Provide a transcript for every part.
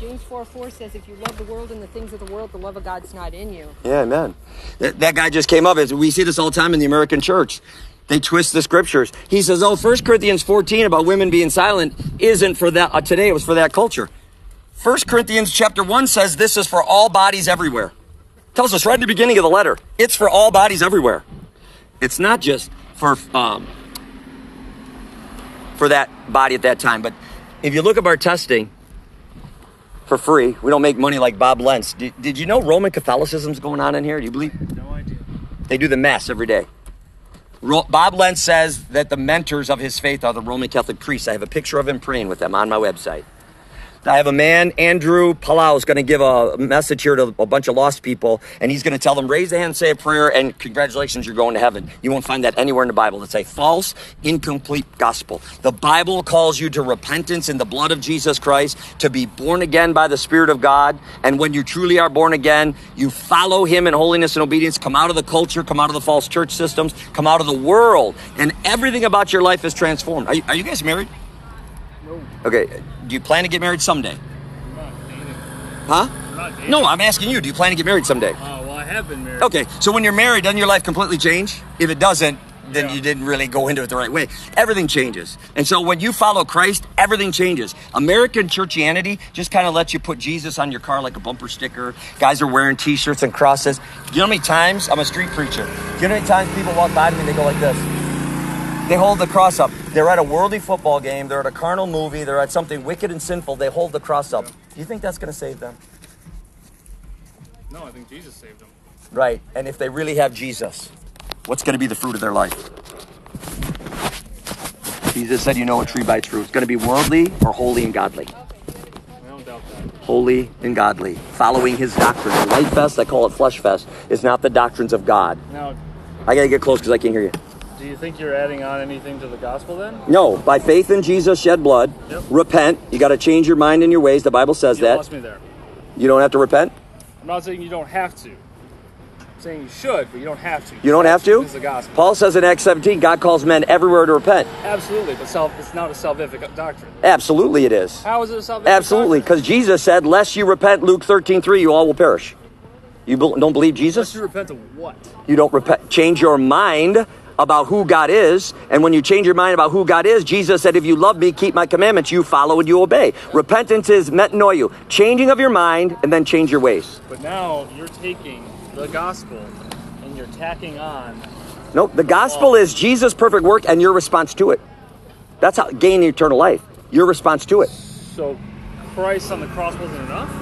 James 4:4 says, if you love the world and the things of the world, the love of God's not in you. Yeah, amen. That guy just came up. We see this all the time in the American church. They twist the scriptures. He says, 1 Corinthians 14 about women being silent isn't for that today. It was for that culture. 1 Corinthians chapter 1 says this is for all bodies everywhere. Tells us right at the beginning of the letter. It's for all bodies everywhere. It's not just for that body at that time. But if you look up our testing for free, we don't make money like Bob Lentz. Did you know Roman Catholicism's going on in here? Do you believe? No idea. They do the Mass every day. Bob Lentz says that the mentors of his faith are the Roman Catholic priests. I have a picture of him praying with them on my website. I have a man, Andrew Palau, is going to give a message here to a bunch of lost people, and he's going to tell them, raise the hand, say a prayer, and congratulations, you're going to heaven. You won't find that anywhere in the Bible. It's a false, incomplete gospel. The Bible calls you to repentance in the blood of Jesus Christ, to be born again by the Spirit of God, and when you truly are born again, you follow him in holiness and obedience, come out of the culture, come out of the false church systems, come out of the world, and everything about your life is transformed. Are you guys married? No. Okay. Do you plan to get married someday? I'm not dating. Huh? I'm not dating. No, I'm asking you. Do you plan to get married someday? Well, I have been married. Okay, so when you're married, doesn't your life completely change? If it doesn't, then Yeah. you didn't really go into it the right way. Everything changes. And so when you follow Christ, everything changes. American churchianity just kind of lets you put Jesus on your car like a bumper sticker. Guys are wearing t-shirts and crosses. Do you know how many times, I'm a street preacher, do you know how many times people walk by me and they go like this? They hold the cross up. They're at a worldly football game. They're at a carnal movie. They're at something wicked and sinful. They hold the cross up. Do you think that's going to save them? No, I think Jesus saved them. Right. And if they really have Jesus, what's going to be the fruit of their life? Jesus said, you know a tree by its fruit. It's going to be worldly or holy and godly. I don't doubt that. Holy and godly. Following his doctrine. Light Fest, I call it Flesh Fest, is not the doctrines of God. Now, I got to get close because I can't hear you. do you think you're adding on anything to the gospel then? No, by faith in Jesus shed blood, Yep. repent. You got to change your mind and your ways. The Bible says You that. lost me there. You don't have to repent? I'm not saying you don't have to. I'm saying you should, but you don't have to. You don't have to? It's the gospel. Paul says in Acts 17, God calls men everywhere to repent. Absolutely, but it's not a salvific doctrine. Absolutely it is. How is it a salvific Absolutely, doctrine? because Jesus said, lest you repent, Luke 13:3, you all will perish. You don't believe Jesus? Unless you repent of what? You don't repent. Change your mind about who God is. And when you change your mind about who God is, Jesus said, if you love me, keep my commandments, you follow and you obey. Repentance is metanoia, changing of your mind and then change your ways. But now you're taking the gospel and you're tacking on. Nope, the gospel is Jesus' perfect work and your response to it. That's how gain eternal life. Your response to it. So Christ on the cross wasn't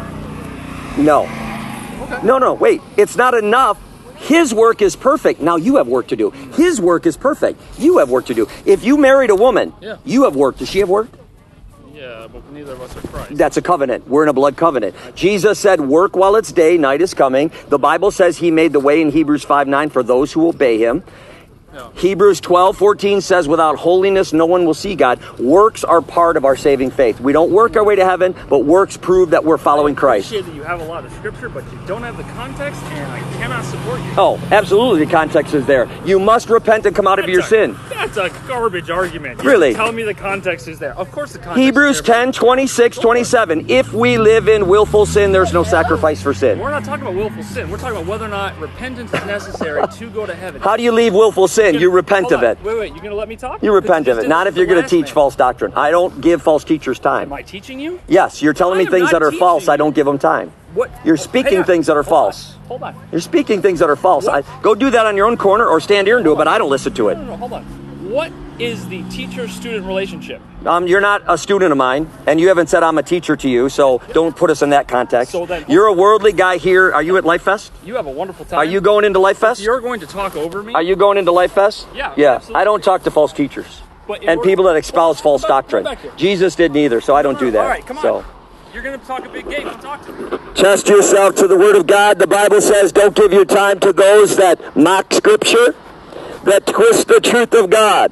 enough? No. Okay. No, wait. It's not enough. His work is perfect. Now you have work to do. His work is perfect. You have work to do. If you married a woman, Yeah. you have work. Does she have work? Yeah, but neither of us are Christ. That's a covenant. We're in a blood covenant. Jesus said, work while it's day, night is coming. The Bible says he made the way in Hebrews 5:9 for those who obey him. No. Hebrews 12:14 says, without holiness, no one will see God. Works are part of our saving faith. We don't work our way to heaven, but works prove that we're following Christ. I appreciate that you have a lot of scripture, but you don't have the context, and I cannot support you. Oh, absolutely. The context is there. You must repent and come out of your sin. That's a garbage argument. Really? Tell me the context is there. Of course the context Hebrews is there. 10:26-27. If we live in willful sin, there's no sacrifice for sin. We're not talking about willful sin. We're talking about whether or not repentance is necessary to go to heaven. How do you leave willful sin? You repent of it. Wait, you're going to let me talk? You repent of it. Not if you're going to teach false. false doctrine. I don't give false teachers time. Am I teaching you? Yes, you're telling I me am things not that are false. teaching I don't give them time. What? You're speaking things that are false. Hold on. You're speaking things that are false. Go do that on your own corner or stand here and do it, but I don't listen to it. No, hold on. What is the teacher-student relationship? You're not a student of mine, and you haven't said I'm a teacher to you, so don't put us in that context. So then- You're a worldly guy here. Are you at Life Fest? You have a wonderful time. Are you going into Life Fest? You're going to talk over me? Are you going into Life Fest? Yeah, Yeah. absolutely. I don't talk to false teachers But in and order- people that espouse false Come back- doctrine. come back here. Jesus didn't either, so I don't do that. All right, come on. So. You're going to talk a big game. Talk to me. Test yourself to the Word of God. The Bible says, don't give your time to those that mock Scripture, that twist the truth of God.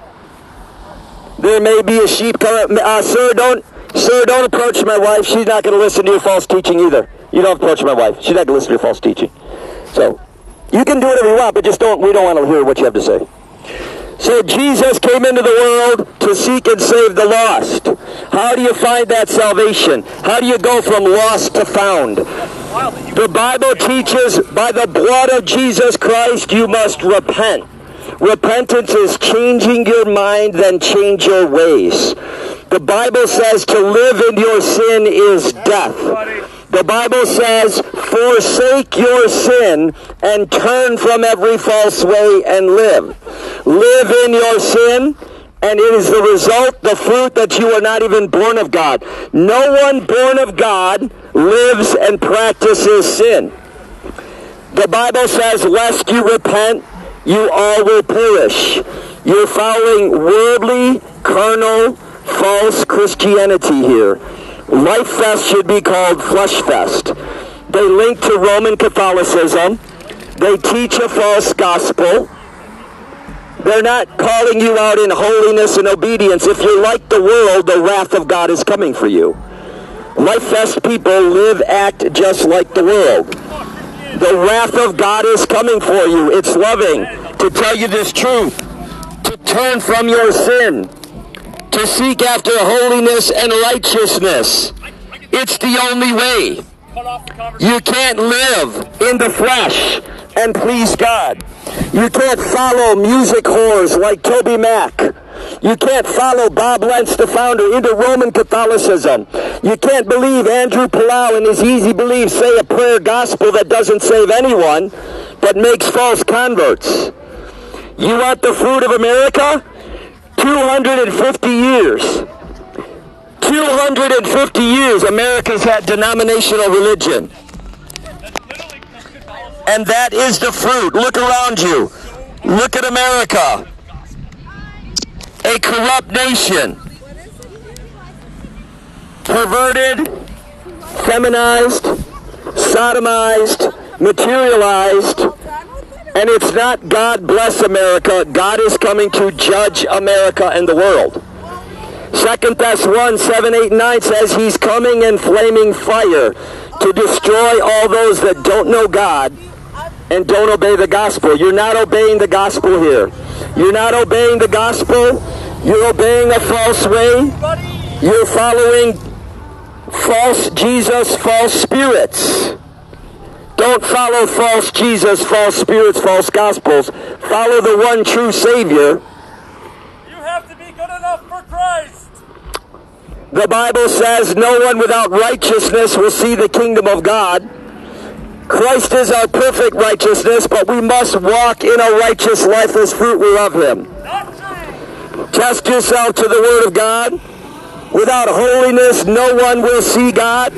There may be a sheep coming. Sir, don't approach my wife. She's not going to listen to your false teaching either. You don't approach my wife. She's not going to listen to your false teaching. So, you can do whatever you want, but we don't want to hear what you have to say. So Jesus came into the world to seek and save the lost. How do you find that salvation? How do you go from lost to found? The Bible teaches by the blood of Jesus Christ you must repent. Repentance is changing your mind, then change your ways. The Bible says to live in your sin is death. The Bible says, forsake your sin and turn from every false way and live. Live in your sin, and it is the result, the fruit, that you are not even born of God. No one born of God lives and practices sin. The Bible says, lest you repent, you all will perish. You're following worldly, carnal, false Christianity here. Life Fest should be called Flesh Fest. They link to Roman Catholicism. They teach a false gospel. They're not calling you out in holiness and obedience. If you're like the world, the wrath of God is coming for you. Life Fest people live, act just like the world. The wrath of God is coming for you. It's loving to tell you this truth, to turn from your sin, to seek after holiness and righteousness. It's the only way. You can't live in the flesh and please God. You can't follow music whores like Toby Mac. You can't follow Bob Lentz, the founder, into Roman Catholicism. You can't believe Andrew Palau and his easy beliefs say a prayer gospel that doesn't save anyone, but makes false converts. You want the fruit of America? 250 years. 250 years America's had denominational religion. And that is the fruit. Look around you. Look at America. A corrupt nation. Perverted, feminized, sodomized, materialized. And it's not God bless America. God is coming to judge America and the world. 2 Thess 1, 7, 8, and 9 says he's coming in flaming fire to destroy all those that don't know God and don't obey the gospel. You're not obeying the gospel here. You're not obeying the gospel. You're obeying a false way. You're following false Jesus, false spirits. Don't follow false Jesus, false spirits, false gospels. Follow the one true Savior. You have to be good enough for Christ. The Bible says no one without righteousness will see the kingdom of God. Christ is our perfect righteousness, but we must walk in a righteous life as fruit we love Him. Test yourself to the Word of God. Without holiness, no one will see God.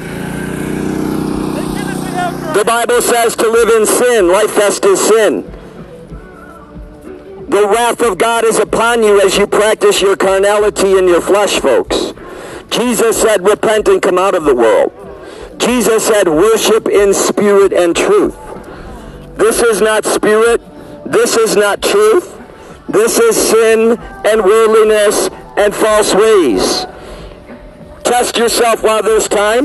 The Bible says to live in sin. Life Fest is sin. The wrath of God is upon you as you practice your carnality in your flesh, folks. Jesus said, repent and come out of the world. Jesus said, worship in spirit and truth. This is not spirit. This is not truth. This is sin and worldliness and false ways. Test yourself while there's time.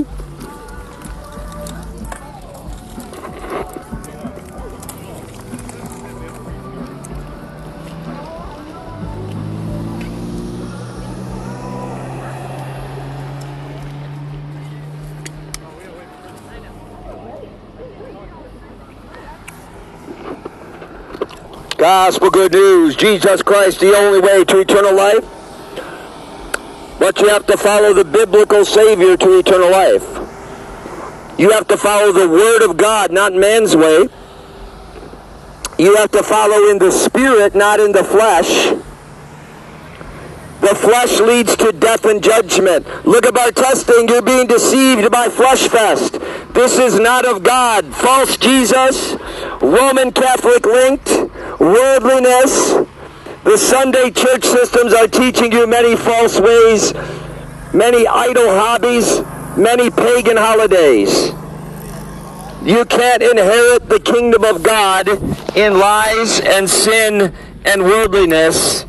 Gospel good news. Jesus Christ, the only way to eternal life. But you have to follow the biblical Savior to eternal life. You have to follow the Word of God, not man's way. You have to follow in the Spirit, not in the flesh. The flesh leads to death and judgment. Look at our testing. You're being deceived by Flesh Fest. This is not of God. False Jesus, Roman Catholic linked, worldliness. The Sunday church systems are teaching you many false ways, many idol hobbies, many pagan holidays. You can't inherit the kingdom of God in lies and sin and worldliness.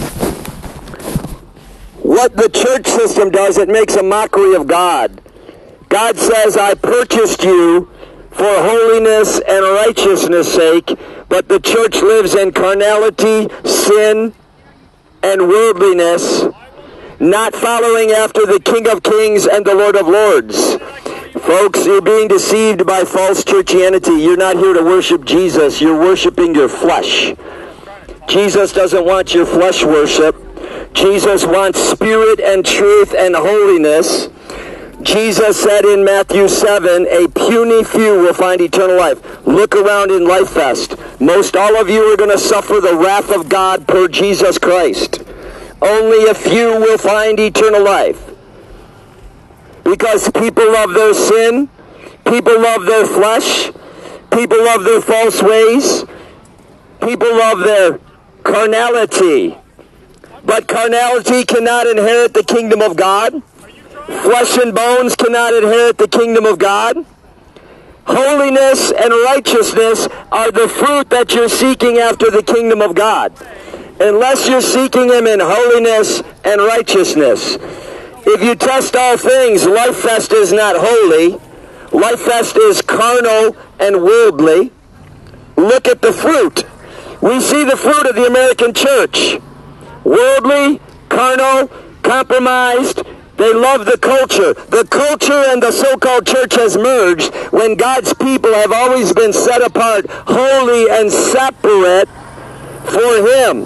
What the church system does, it makes a mockery of God. God says, I purchased you for holiness and righteousness' sake, but the church lives in carnality, sin, and worldliness. not following after the King of Kings and the Lord of Lords. Folks, you're being deceived by false churchianity. You're not here to worship Jesus. You're worshiping your flesh. Jesus doesn't want your flesh worship. Jesus wants spirit and truth and holiness. Jesus said in Matthew 7, a puny few will find eternal life. Look around in Life Fest. Most all of you are going to suffer the wrath of God per Jesus Christ. Only a few will find eternal life. Because people love their sin, people love their flesh, people love their false ways, people love their carnality. But carnality cannot inherit the kingdom of God. Flesh and bones cannot inherit the kingdom of God. Holiness and righteousness are the fruit that you're seeking after the kingdom of God. Unless you're seeking Him in holiness and righteousness. If you test all things, Life Fest is not holy. Life Fest is carnal and worldly. Look at the fruit. We see the fruit of the American church. Worldly, carnal, compromised. They love the culture. The culture and the so-called church has merged when God's people have always been set apart, holy and separate for Him.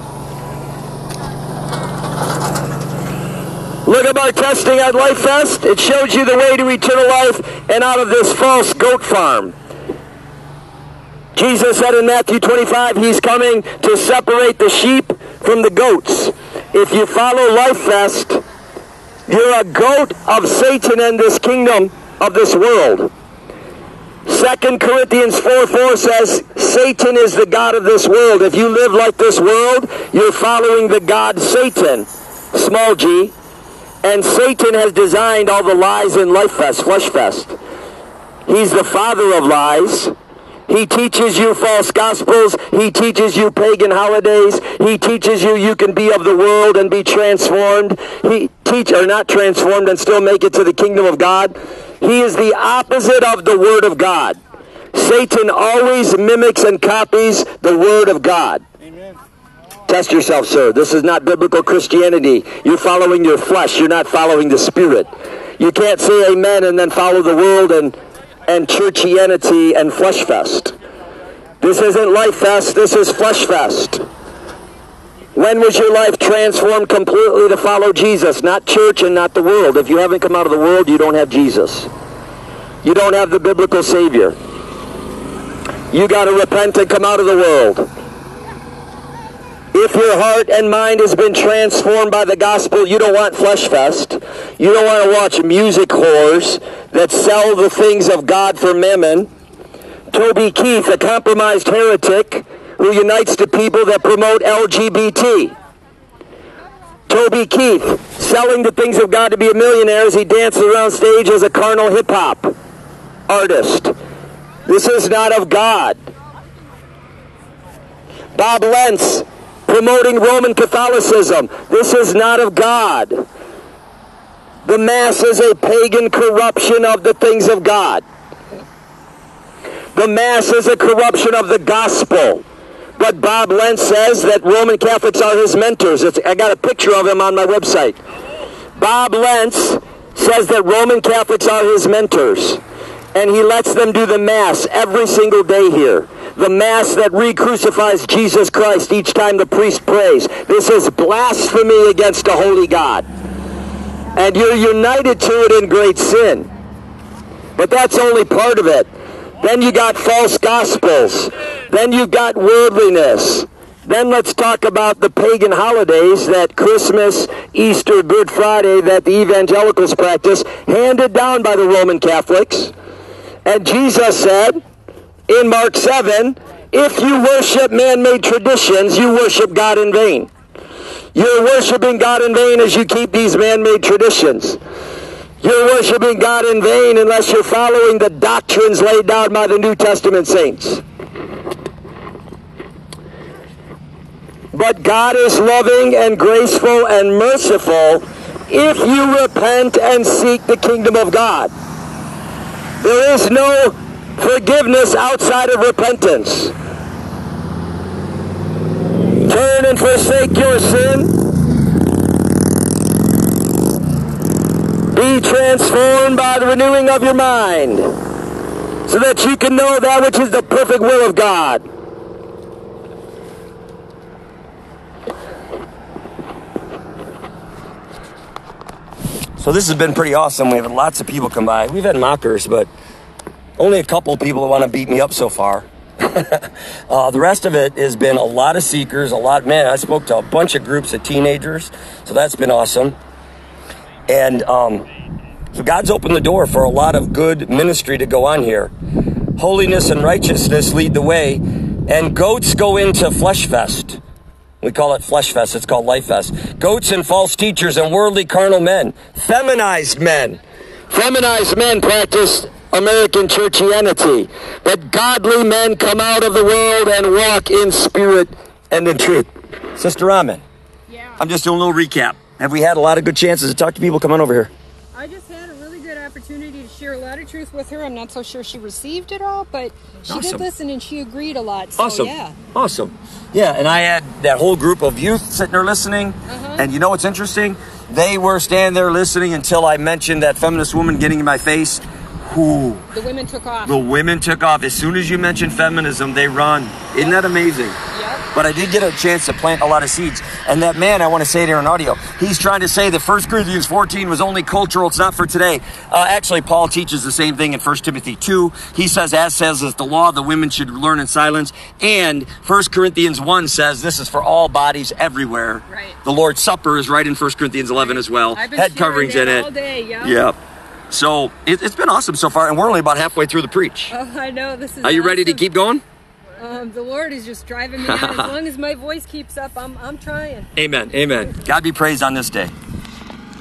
Look at our testing at Life Fest. It shows you the way to eternal life and out of this false goat farm. Jesus said in Matthew 25, He's coming to separate the sheep from the goats. If you follow Life Fest, you're a goat of Satan and this kingdom of this world. 2 Corinthians 4:4 says, Satan is the god of this world. If you live like this world, you're following the god Satan, small g. And Satan has designed all the lies in Life Fest, Flesh Fest. He's the father of lies. He teaches you false gospels. He teaches you pagan holidays. He teaches you you can be of the world and be transformed. Not transformed and still make it to the kingdom of God. He is the opposite of the Word of God. Satan always mimics and copies the Word of God. Amen. Test yourself, sir. This is not biblical Christianity. You're following your flesh. You're not following the Spirit. You can't say amen and then follow the world and churchianity and Flesh Fest. This isn't Life Fest. This is Flesh Fest. When was your life transformed completely to follow Jesus? Not church and not the world. If you haven't come out of the world, you don't have Jesus. You don't have the biblical Savior. You got to repent and come out of the world. If your heart and mind has been transformed by the gospel, you don't want Flesh Fest. You don't want to watch music whores that sell the things of God for mammon. Toby Keith, a compromised heretic who unites the people that promote LGBT. Toby Keith, selling the things of God to be a millionaire as he dances around stage as a carnal hip-hop artist. This is not of God. Bob Lentz, promoting Roman Catholicism. This is not of God. The Mass is a pagan corruption of the things of God. The Mass is a corruption of the gospel. But Bob Lentz says that Roman Catholics are his mentors. I got a picture of him on my website. Bob Lentz says that Roman Catholics are his mentors. And he lets them do the Mass every single day here. The Mass that re-crucifies Jesus Christ each time the priest prays. This is blasphemy against a holy God. And you're united to it in great sin. But that's only part of it. Then you got false gospels. Then you got worldliness. Then let's talk about the pagan holidays that Christmas, Easter, Good Friday, that the evangelicals practice, handed down by the Roman Catholics. And Jesus said in Mark 7, if you worship man-made traditions, you worship God in vain. You're worshiping God in vain as you keep these man-made traditions. You're worshiping God in vain unless you're following the doctrines laid down by the New Testament saints. But God is loving and graceful and merciful if you repent and seek the kingdom of God. There is no forgiveness outside of repentance. Turn and forsake your sin. Be transformed by the renewing of your mind, so that you can know that which is the perfect will of God. So this has been pretty awesome. We've had lots of people come by. We've had mockers, but only a couple of people that want to beat me up so far. The rest of it has been a lot of seekers, man, I spoke to a bunch of groups of teenagers, so that's been awesome. And so God's opened the door for a lot of good ministry to go on here. Holiness and righteousness lead the way, and goats go into Flesh Fest. We call it Flesh Fest. It's called Life Fest. Goats and false teachers and worldly carnal men. Feminized men. Feminized men practice American churchianity. But godly men come out of the world and walk in spirit and in truth. Sister Ramen. Yeah. I'm just doing a little recap. Have we had a lot of good chances to talk to people? Come on over here. I just had a really good opportunity to share a lot of truth with her. I'm not so sure she received it all, but she Awesome. did listen and she agreed a lot. So, Awesome. yeah. Awesome. Yeah, and I had that whole group of youth sitting there listening. And you know what's interesting? They were standing there listening until I mentioned that feminist woman getting in my face. Ooh. The women took off. The women took off. As soon as you mention feminism, they run. Isn't that amazing? Yep. But I did get a chance to plant a lot of seeds. And that man, I want to say it here in audio, he's trying to say that 1 Corinthians 14 was only cultural. It's not for today. Actually, Paul teaches the same thing in 1 Timothy 2. He says, as says the law, the women should learn in silence. And 1 Corinthians 1 says this is for all bodies everywhere. Right. The Lord's Supper is right in 1 Corinthians 11 as well. I've been Head sharing coverings that in it. all day, yeah. Yep. So it's been awesome so far, and we're only about halfway through the preach. Oh, I know. This is Are you ready to awesome. keep going? The Lord is just driving me out. As long as my voice keeps up, I'm trying. Amen. Amen. God be praised on this day.